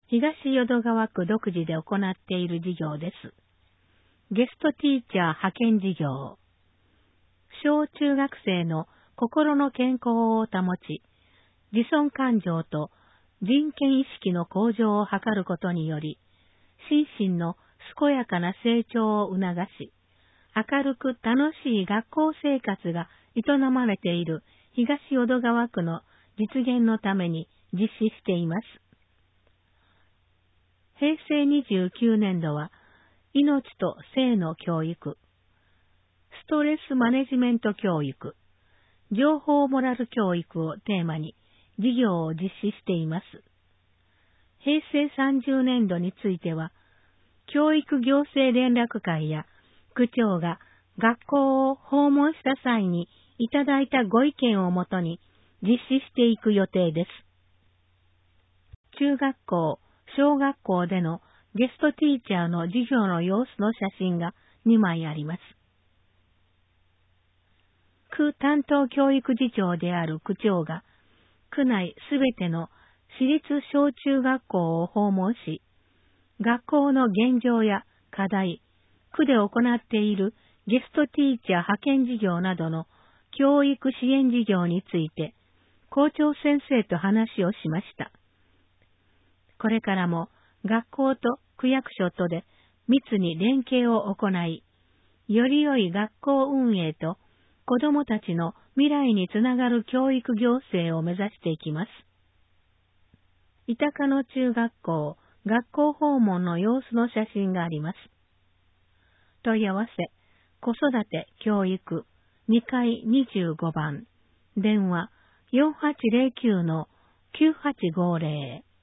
東淀川区独自で行っている事業です。ゲストティーチャー派遣事業。小中学生の心の健康を保ち、自尊感情と人権意識の向上を図ることにより、心身の健やかな成長を促し、明るく楽しい学校生活が営まれている東淀川区の実現のために実施しています。平成29年度は、命と性の教育、ストレスマネジメント教育、情報モラル教育をテーマに事業を実施しています。平成30年度については、教育行政連絡会や区長が学校を訪問した際にいただいたご意見をもとに実施していく予定です。中学校、小学校でのゲストティーチャーの授業の様子の写真が2枚あります。区担当教育次長である区長が、区内すべての私立小中学校を訪問し、学校の現状や課題、区で行っているゲストティーチャー派遣事業などの教育支援事業について、校長先生と話をしました。これからも学校と区役所とで密に連携を行い、より良い学校運営と子どもたちの未来につながる教育行政を目指していきます。板鹿野中学校、学校訪問の様子の写真があります。問い合わせ、子育て教育、2階25番、電話 4809-9850